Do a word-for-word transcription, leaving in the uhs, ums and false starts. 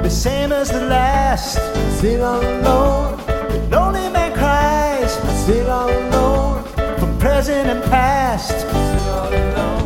the same as the last. Sing all alone, The lonely man cries sing all alone, from present and past. sing all alone.